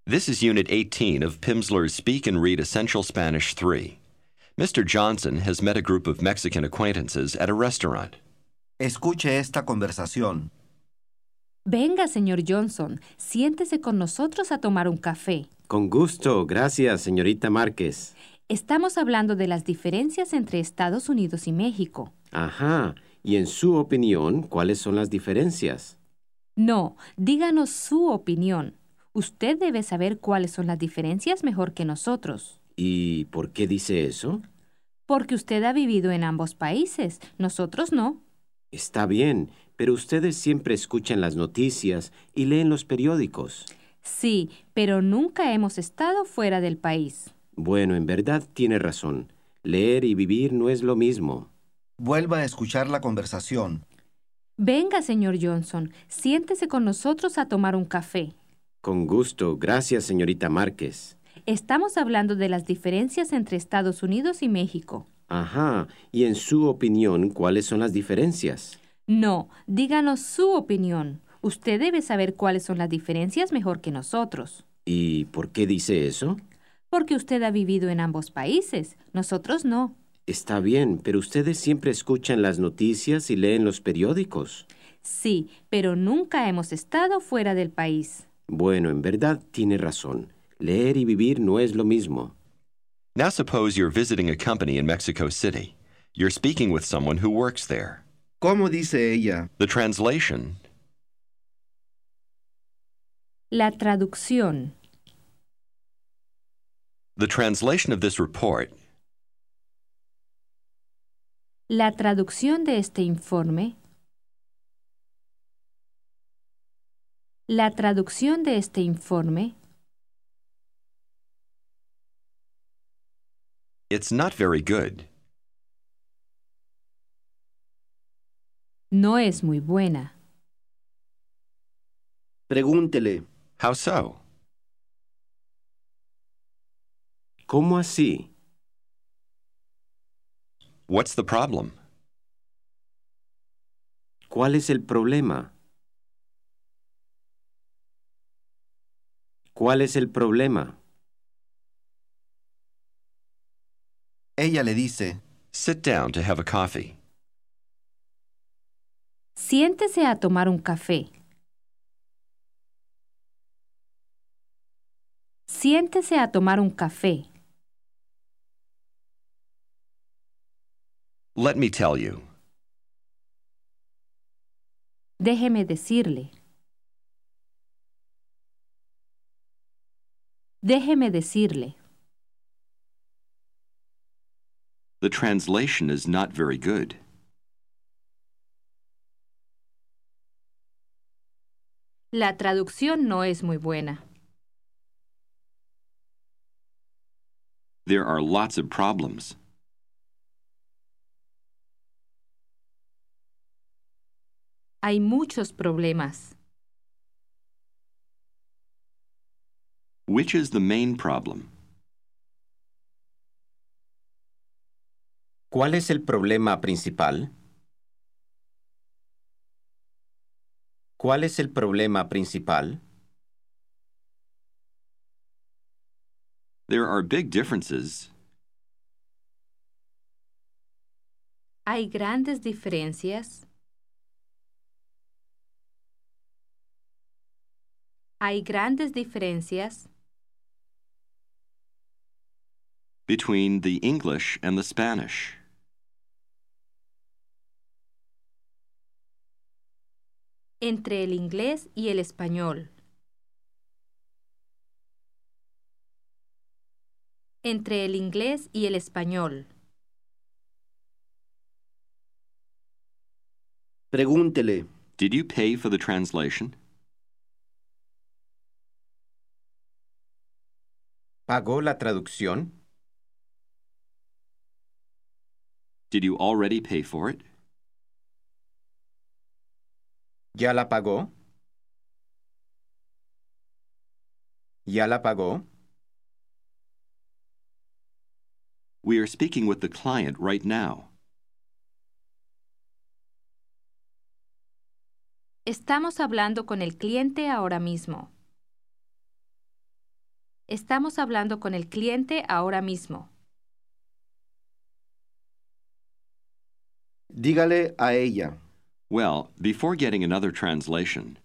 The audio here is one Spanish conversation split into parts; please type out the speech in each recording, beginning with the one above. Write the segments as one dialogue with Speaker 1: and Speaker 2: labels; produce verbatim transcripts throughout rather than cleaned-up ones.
Speaker 1: This is Unit eighteen of Pimsleur's Speak and Read Essential Spanish three. Mister Johnson has met a group of Mexican acquaintances at a restaurant.
Speaker 2: Escuche esta conversación.
Speaker 3: Venga, señor Johnson, siéntese con nosotros a tomar un café.
Speaker 4: Con gusto, gracias, señorita Márquez.
Speaker 3: Estamos hablando de las diferencias entre Estados Unidos y México.
Speaker 4: Ajá, y en su opinión, ¿cuáles son las diferencias?
Speaker 3: No, díganos su opinión. Usted debe saber cuáles son las diferencias mejor que nosotros.
Speaker 4: ¿Y por qué dice eso?
Speaker 3: Porque usted ha vivido en ambos países, nosotros no.
Speaker 4: Está bien, pero ustedes siempre escuchan las noticias y leen los periódicos.
Speaker 3: Sí, pero nunca hemos estado fuera del país.
Speaker 4: Bueno, en verdad tiene razón. Leer y vivir no es lo mismo.
Speaker 2: Vuelva a escuchar la conversación.
Speaker 3: Venga, señor Johnson, siéntese con nosotros a tomar un café.
Speaker 4: Con gusto, gracias, señorita Márquez.
Speaker 3: Estamos hablando de las diferencias entre Estados Unidos y México.
Speaker 4: Ajá, y en su opinión, ¿cuáles son las diferencias?
Speaker 3: No, díganos su opinión. Usted debe saber cuáles son las diferencias mejor que nosotros.
Speaker 4: ¿Y por qué dice eso?
Speaker 3: Porque usted ha vivido en ambos países, nosotros no.
Speaker 4: Está bien, pero ustedes siempre escuchan las noticias y leen los periódicos.
Speaker 3: Sí, pero nunca hemos estado fuera del país.
Speaker 4: Bueno, en verdad tiene razón. Leer y vivir no es lo mismo.
Speaker 1: Now suppose you're visiting a company in Mexico City. You're speaking with someone who works there.
Speaker 2: ¿Cómo dice ella?
Speaker 1: The translation.
Speaker 3: La traducción.
Speaker 1: The translation of this report.
Speaker 3: La traducción de este informe. La traducción de este informe.
Speaker 1: It's not very good.
Speaker 3: No es muy buena.
Speaker 2: Pregúntele.
Speaker 1: How so?
Speaker 4: ¿Cómo así?
Speaker 1: What's the problem?
Speaker 4: ¿Cuál es el problema? ¿Cuál es el problema?
Speaker 2: Ella le dice.
Speaker 1: Sit down to have a coffee.
Speaker 3: Siéntese a tomar un café. Siéntese a tomar un café.
Speaker 1: Let me tell you.
Speaker 3: Déjeme decirle. Déjeme decirle.
Speaker 1: The translation is not very good.
Speaker 3: La traducción no es muy buena.
Speaker 1: There are lots of problems.
Speaker 3: Hay muchos problemas.
Speaker 1: Which is the main problem?
Speaker 4: ¿Cuál es el problema principal? ¿Cuál es el problema principal?
Speaker 1: There are big differences.
Speaker 3: Hay grandes diferencias. Hay grandes diferencias
Speaker 1: Between the English and the Spanish.
Speaker 3: entre el inglés y el español. Entre el inglés y el español.
Speaker 2: Pregúntele.
Speaker 1: Did you pay for the translation?
Speaker 4: ¿Pagó la traducción?
Speaker 1: Did you already pay for it?
Speaker 4: ¿Ya la pagó? ¿Ya la pagó?
Speaker 1: We are speaking with the client right now.
Speaker 3: Estamos hablando con el cliente ahora mismo. Estamos hablando con el cliente ahora mismo.
Speaker 2: Dígale a ella.
Speaker 1: Well, before getting another translation,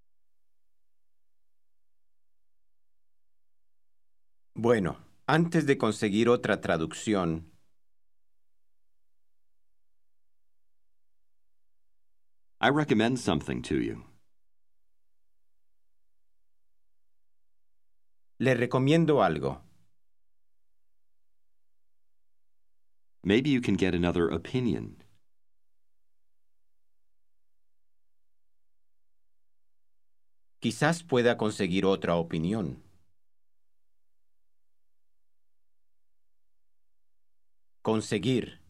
Speaker 4: Bueno, antes de conseguir otra traducción,
Speaker 1: I recommend something to you.
Speaker 4: le recomiendo algo.
Speaker 1: Maybe you can get another opinion.
Speaker 4: Quizás pueda conseguir otra opinión. Conseguir.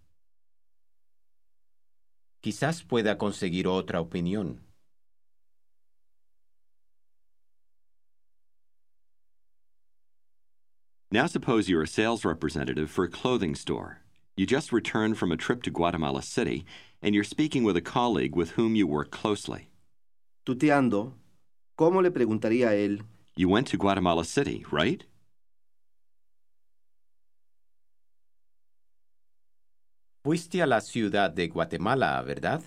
Speaker 4: Quizás pueda conseguir otra opinión.
Speaker 1: Now suppose you're a sales representative for a clothing store. You just returned from a trip to Guatemala City, and you're speaking with a colleague with whom you work closely.
Speaker 2: Tuteando, ¿cómo le preguntaría a él?
Speaker 1: You went to Guatemala City, right?
Speaker 4: Fuiste a la ciudad de Guatemala, ¿verdad?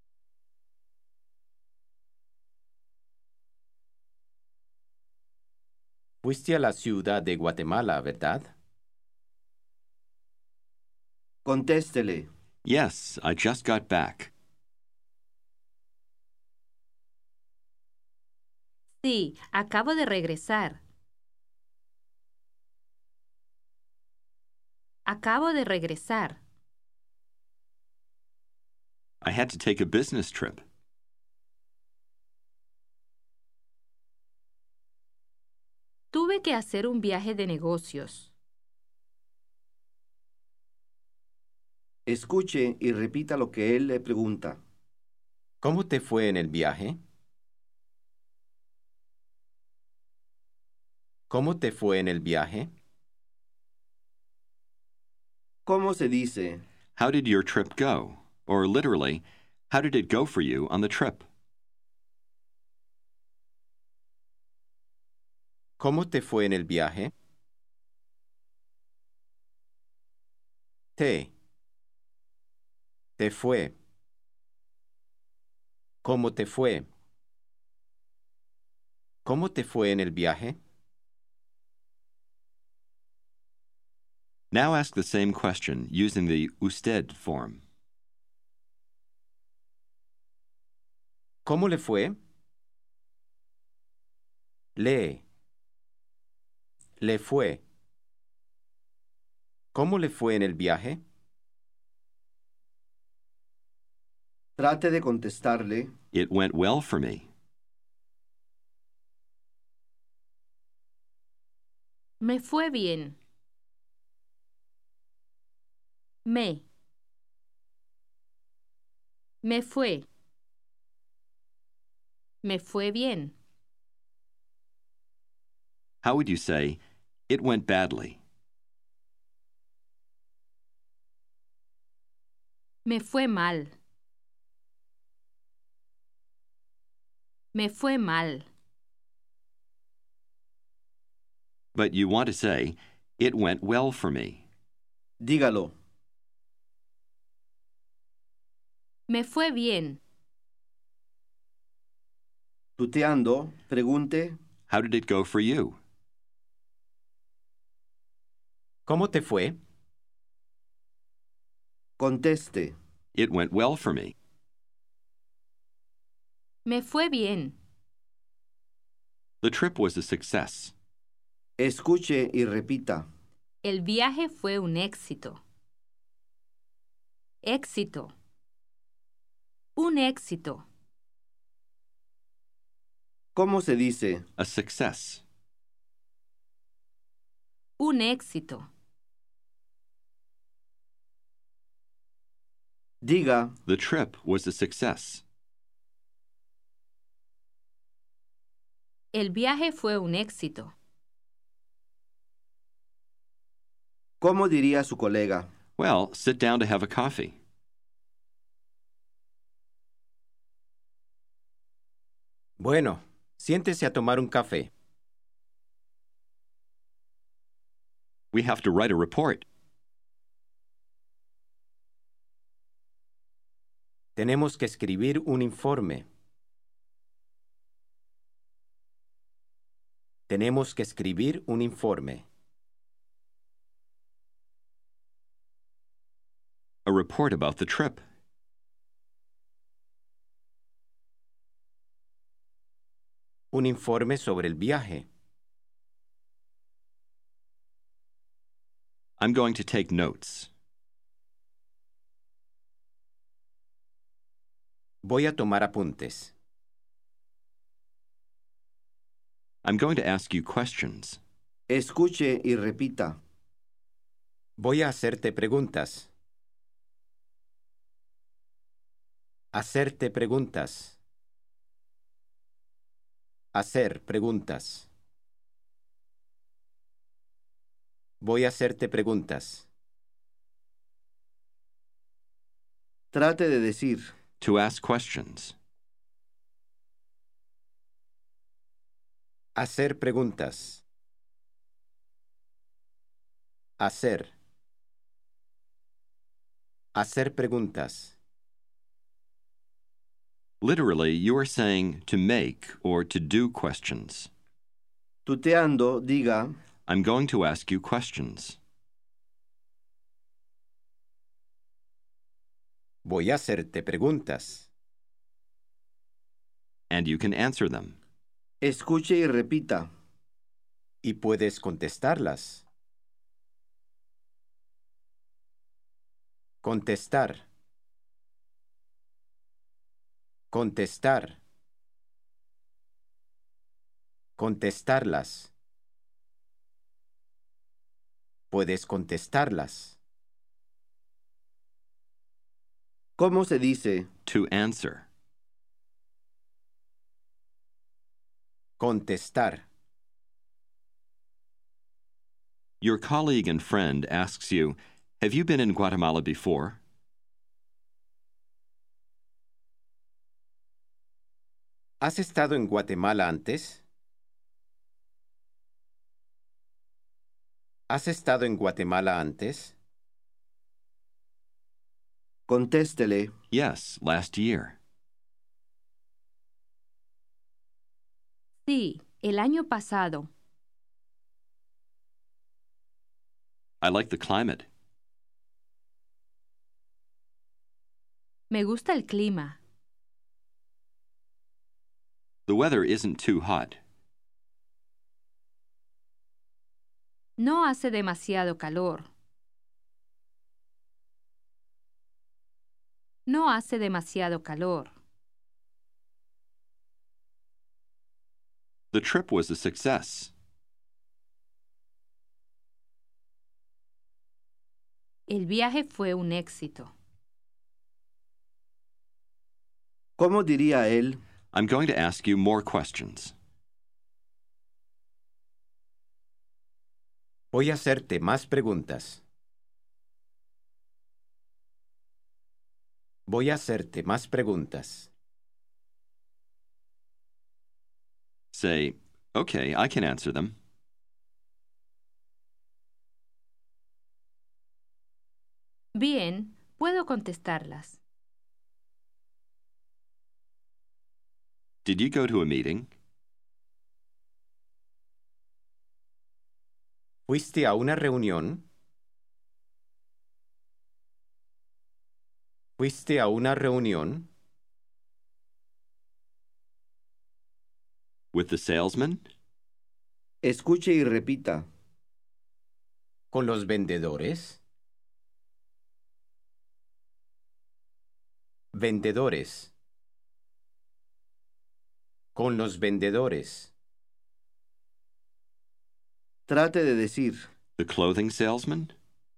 Speaker 4: Fuiste a la ciudad de Guatemala, ¿verdad?
Speaker 2: Contéstele.
Speaker 1: Yes, I just got back.
Speaker 3: Sí, acabo de regresar. Acabo de regresar.
Speaker 1: I had to take a business trip.
Speaker 3: Tuve que hacer un viaje de negocios.
Speaker 2: Escuche y repita lo que él le pregunta.
Speaker 4: ¿Cómo te fue en el viaje? ¿Cómo te fue en el viaje?
Speaker 2: ¿Cómo se dice?
Speaker 1: How did your trip go? Or literally, how did it go for you on the trip?
Speaker 4: ¿Cómo te fue en el viaje? Te. Te fue. ¿Cómo te fue? ¿Cómo te fue en el viaje?
Speaker 1: Now ask the same question using the usted form.
Speaker 4: ¿Cómo le fue? Le. Le fue. ¿Cómo le fue en el viaje?
Speaker 2: Trate de contestarle.
Speaker 1: It went well for me.
Speaker 3: Me fue bien. Me. Me fue. Me fue bien.
Speaker 1: How would you say, it went badly?
Speaker 3: Me fue mal. Me fue mal.
Speaker 1: But you want to say, it went well for me.
Speaker 2: Dígalo.
Speaker 3: Me fue bien.
Speaker 2: Tuteando, pregunte.
Speaker 1: How did it go for you?
Speaker 4: ¿Cómo te fue?
Speaker 2: Conteste.
Speaker 1: It went well for me.
Speaker 3: Me fue bien.
Speaker 1: The trip was a success.
Speaker 2: Escuche y repita.
Speaker 3: El viaje fue un éxito. Éxito. Un éxito.
Speaker 2: ¿Cómo se dice?
Speaker 1: A success.
Speaker 3: Un éxito.
Speaker 2: Diga,
Speaker 1: The trip was a success.
Speaker 3: El viaje fue un éxito.
Speaker 2: ¿cómo diría su colega?
Speaker 1: Well, sit down to have a coffee.
Speaker 4: Bueno, siéntese a tomar un café.
Speaker 1: We have to write a report.
Speaker 4: Tenemos que escribir un informe. Tenemos que escribir un informe.
Speaker 1: A report about the trip.
Speaker 4: Un informe sobre el viaje.
Speaker 1: I'm going to take notes.
Speaker 4: Voy a tomar apuntes.
Speaker 1: I'm going to ask you questions.
Speaker 2: Escuche y repita.
Speaker 4: Voy a hacerte preguntas. Hacerte preguntas. Hacer preguntas. Voy a hacerte preguntas.
Speaker 2: Trate de decir.
Speaker 1: To ask questions.
Speaker 4: Hacer preguntas. Hacer. Hacer preguntas.
Speaker 1: Literally, you are saying to make or to do questions.
Speaker 2: Tuteando, diga.
Speaker 1: I'm going to ask you questions.
Speaker 4: Voy a hacerte preguntas.
Speaker 1: And you can answer them.
Speaker 2: Escuche y repita.
Speaker 4: Y puedes contestarlas. Contestar. Contestar. Contestarlas. Puedes contestarlas.
Speaker 2: ¿Cómo se dice?
Speaker 1: To answer.
Speaker 4: Contestar.
Speaker 1: Your colleague and friend asks you, have you been in Guatemala before?
Speaker 4: ¿Has estado en Guatemala antes? ¿Has estado en Guatemala antes?
Speaker 2: Contéstele.
Speaker 1: Yes, last year.
Speaker 3: Sí, el año pasado.
Speaker 1: I like the climate.
Speaker 3: Me gusta el clima.
Speaker 1: The weather isn't too hot.
Speaker 3: No hace demasiado calor. No hace demasiado calor.
Speaker 1: The trip was a success.
Speaker 3: El viaje fue un éxito.
Speaker 2: ¿Cómo diría él?
Speaker 1: I'm going to ask you more questions.
Speaker 4: Voy a hacerte más preguntas. Voy a hacerte más preguntas.
Speaker 1: Say, okay, I can answer them.
Speaker 3: Bien, puedo contestarlas.
Speaker 1: Did you go to a meeting?
Speaker 4: ¿Fuiste a una reunión? ¿Fuiste a una reunión?
Speaker 1: With the salesman?
Speaker 2: Escuche y repita.
Speaker 4: ¿Con los vendedores? Vendedores. Con los vendedores.
Speaker 2: Trate de decir.
Speaker 1: The clothing salesman?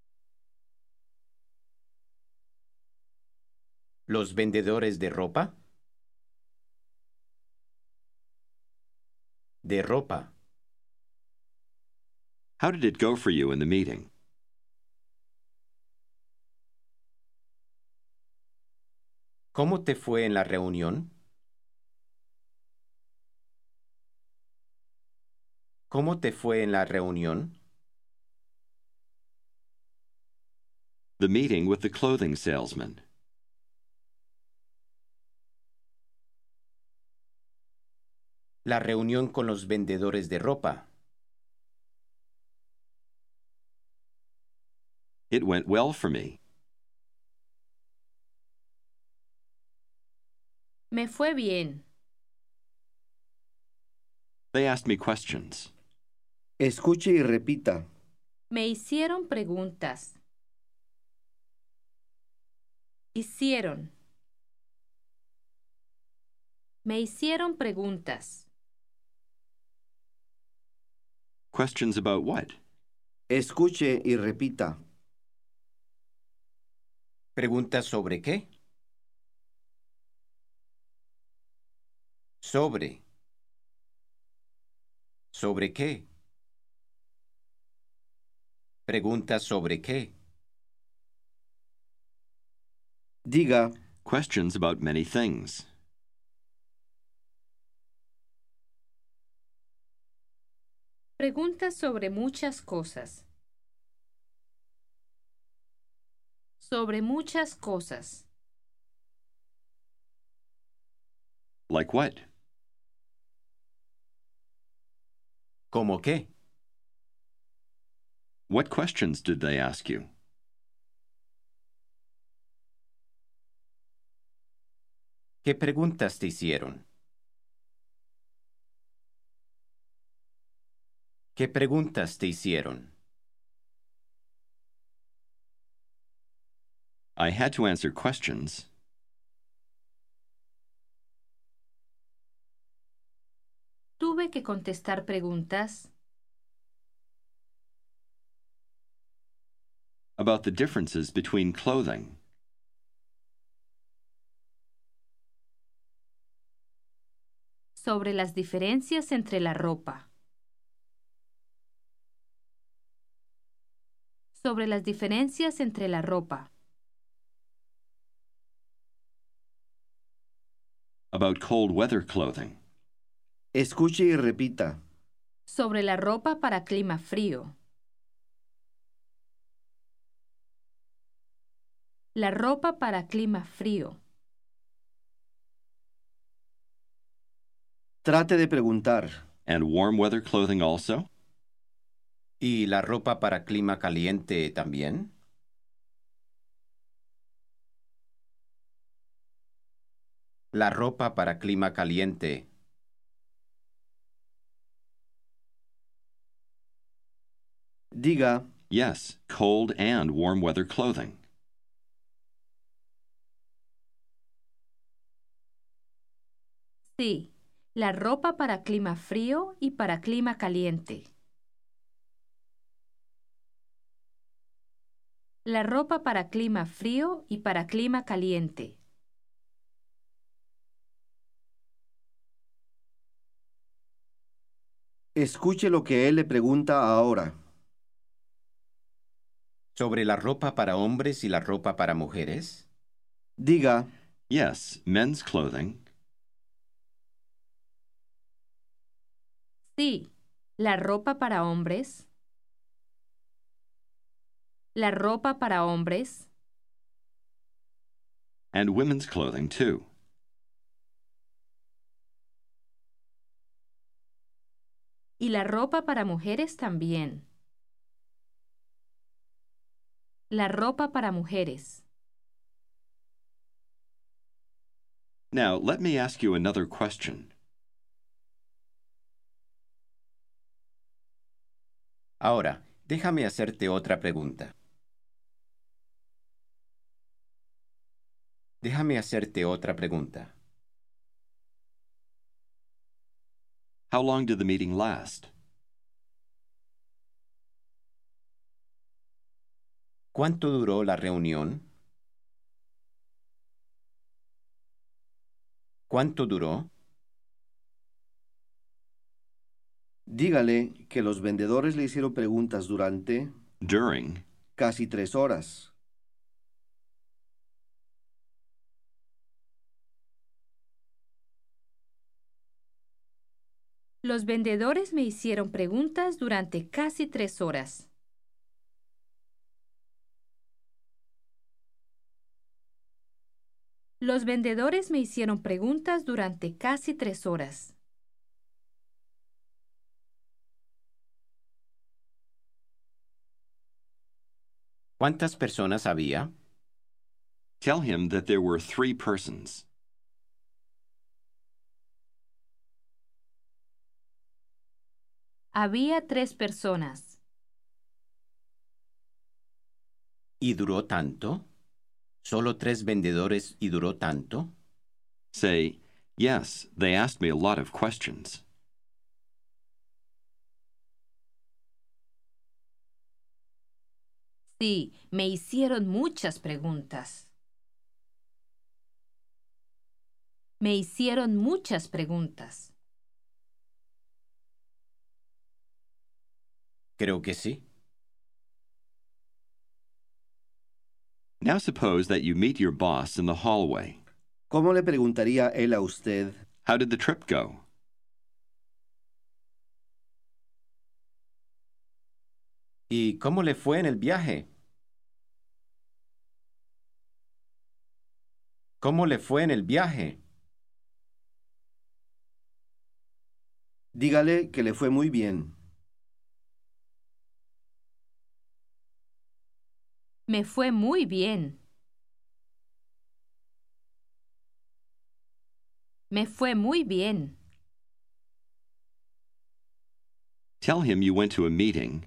Speaker 4: ¿Los vendedores de ropa? De ropa.
Speaker 1: How did it go for you in the meeting?
Speaker 4: ¿Cómo te fue en la reunión? ¿Cómo te fue en la reunión?
Speaker 1: The meeting with the clothing salesman.
Speaker 4: La reunión con los vendedores de ropa.
Speaker 1: It went well for me.
Speaker 3: Me fue bien.
Speaker 1: They asked me questions.
Speaker 2: Escuche y repita.
Speaker 3: Me hicieron preguntas. Hicieron. Me hicieron preguntas.
Speaker 1: Questions about what?
Speaker 2: Escuche y repita.
Speaker 4: ¿Preguntas sobre qué? Sobre. ¿Sobre qué? ¿Preguntas sobre qué?
Speaker 2: Diga,
Speaker 1: Questions about many things.
Speaker 3: Preguntas sobre muchas cosas. Sobre muchas cosas.
Speaker 1: Like what?
Speaker 4: ¿Cómo qué?
Speaker 1: What questions did they ask you?
Speaker 4: ¿Qué preguntas te hicieron? ¿Qué preguntas te hicieron?
Speaker 1: I had to answer questions.
Speaker 3: Tuve que contestar preguntas
Speaker 1: About the differences between clothing.
Speaker 3: sobre las diferencias entre la ropa. Sobre las diferencias entre la ropa.
Speaker 1: About cold weather clothing.
Speaker 2: escuche y repita.
Speaker 3: Sobre la ropa para clima frío. La ropa para clima frío.
Speaker 2: Trate de preguntar.
Speaker 1: And warm weather clothing also?
Speaker 4: ¿Y la ropa para clima caliente también? La ropa para clima caliente.
Speaker 2: Diga,
Speaker 1: Yes, cold and warm weather clothing.
Speaker 3: Sí, la ropa para clima frío y para clima caliente. La ropa para clima frío y para clima caliente.
Speaker 2: escuche lo que él le pregunta ahora.
Speaker 4: ¿Sobre la ropa para hombres y la ropa para mujeres?
Speaker 2: Diga,
Speaker 1: Yes, men's clothing.
Speaker 3: Sí, la ropa para hombres. La ropa para hombres.
Speaker 1: And women's clothing too.
Speaker 3: Y la ropa para mujeres también. La ropa para mujeres.
Speaker 1: Now, let me ask you another question.
Speaker 4: Ahora, déjame hacerte otra pregunta. Déjame hacerte otra pregunta.
Speaker 1: How long did the meeting last?
Speaker 4: ¿Cuánto duró la reunión? ¿Cuánto duró?
Speaker 2: dígale que los vendedores le hicieron preguntas durante
Speaker 1: During.
Speaker 2: casi tres horas.
Speaker 3: Los vendedores me hicieron preguntas durante casi tres horas. Los vendedores me hicieron preguntas durante casi tres horas.
Speaker 4: ¿Cuántas personas había?
Speaker 1: Tell him that there were three persons.
Speaker 3: Había tres personas.
Speaker 4: ¿Y duró tanto? ¿Solo tres vendedores y duró tanto?
Speaker 1: Say, yes, they asked me a lot of questions.
Speaker 3: Sí, me hicieron muchas preguntas. Me hicieron muchas preguntas.
Speaker 4: Creo que sí.
Speaker 1: Now suppose that you meet your boss in the hallway.
Speaker 2: ¿Cómo le preguntaría él a usted?
Speaker 1: How did the trip go?
Speaker 4: ¿Y cómo le fue en el viaje? ¿Cómo le fue en el viaje?
Speaker 2: Dígale que le fue muy bien.
Speaker 3: Me fue muy bien. Me fue muy bien.
Speaker 1: Tell him you went to a meeting.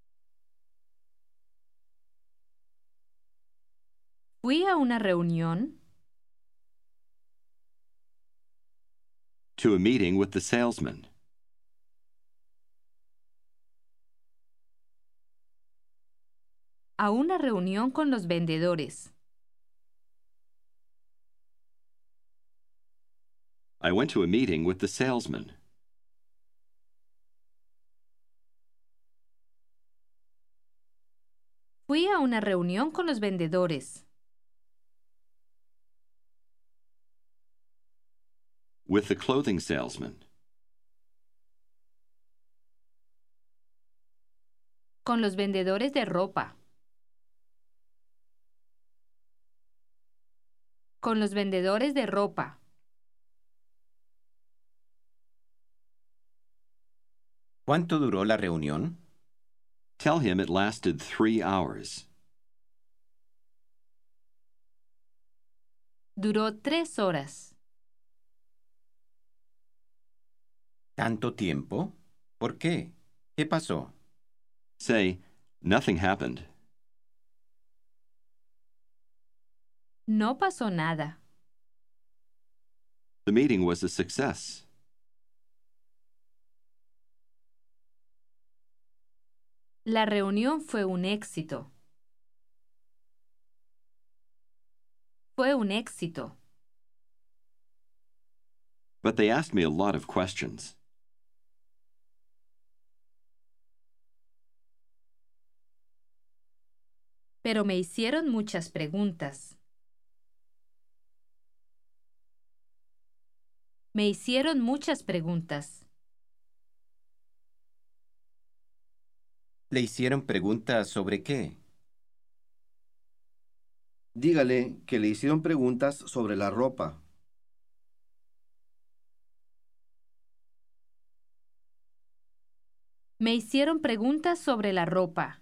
Speaker 3: Fui a una reunión.
Speaker 1: To a meeting with the salesman.
Speaker 3: A una reunión con los vendedores.
Speaker 1: I went to a meeting with the salesman.
Speaker 3: Fui a una reunión con los vendedores.
Speaker 1: With the clothing salesman.
Speaker 3: Con los vendedores de ropa. Con los vendedores de ropa.
Speaker 4: ¿Cuánto duró la reunión?
Speaker 1: Tell him it lasted three hours.
Speaker 3: Duró tres horas.
Speaker 4: ¿Tanto tiempo? ¿Por qué? ¿Qué pasó?
Speaker 1: Say, nothing happened.
Speaker 3: No pasó nada.
Speaker 1: The meeting was a success.
Speaker 3: La reunión fue un éxito. Fue un éxito.
Speaker 1: But they asked me a lot of questions.
Speaker 3: Pero me hicieron muchas preguntas. Me hicieron muchas preguntas.
Speaker 4: ¿Le hicieron preguntas sobre qué?
Speaker 2: Dígale que le hicieron preguntas sobre la ropa.
Speaker 3: Me hicieron preguntas sobre la ropa.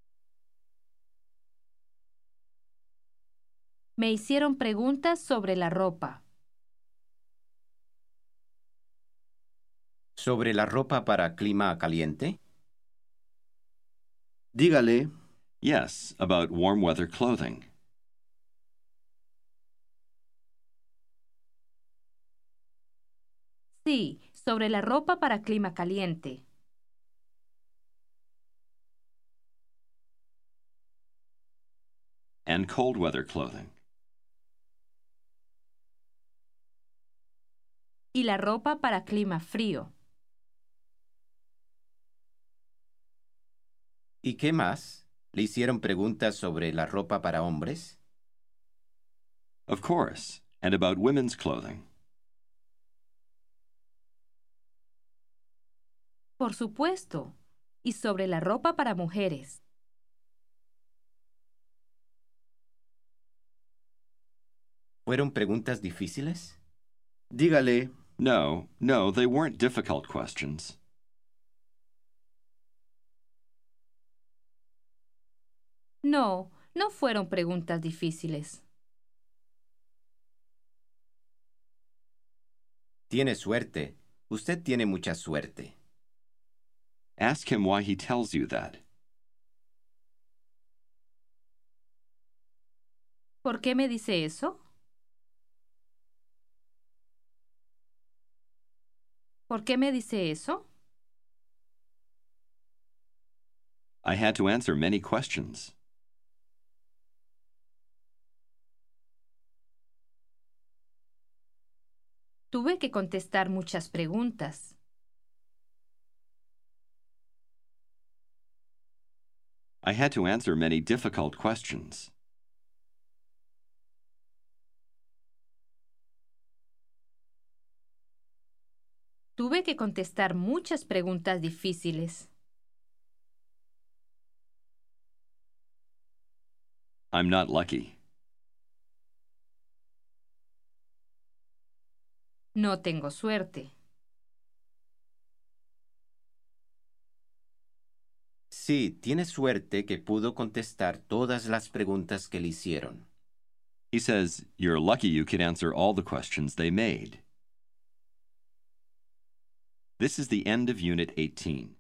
Speaker 3: Me hicieron preguntas sobre la ropa.
Speaker 4: ¿Sobre la ropa para clima caliente?
Speaker 2: Dígale,
Speaker 1: Yes, about warm weather clothing.
Speaker 3: Sí, sobre la ropa para clima caliente.
Speaker 1: And cold weather clothing.
Speaker 3: Y la ropa para clima frío.
Speaker 4: ¿Y qué más? ¿Le hicieron preguntas sobre la ropa para hombres?
Speaker 1: Of course, and about women's clothing.
Speaker 3: Por supuesto. Y sobre la ropa para mujeres.
Speaker 4: ¿Fueron preguntas difíciles?
Speaker 2: Dígale,
Speaker 1: No, no, they weren't difficult questions.
Speaker 3: No, no fueron preguntas difíciles.
Speaker 4: Tiene suerte. Usted tiene mucha suerte.
Speaker 1: Ask him why he tells you that.
Speaker 3: ¿Por qué me dice eso? ¿Por qué me dice eso?
Speaker 1: I had to answer many questions.
Speaker 3: Tuve que contestar muchas preguntas.
Speaker 1: I had to answer many difficult questions.
Speaker 3: Tuve que contestar muchas preguntas difíciles.
Speaker 1: I'm not lucky.
Speaker 3: No tengo suerte.
Speaker 4: Sí, tiene suerte que pudo contestar todas las preguntas que le hicieron.
Speaker 1: He says, you're lucky you could answer all the questions they made. This is the end of Unit eighteen.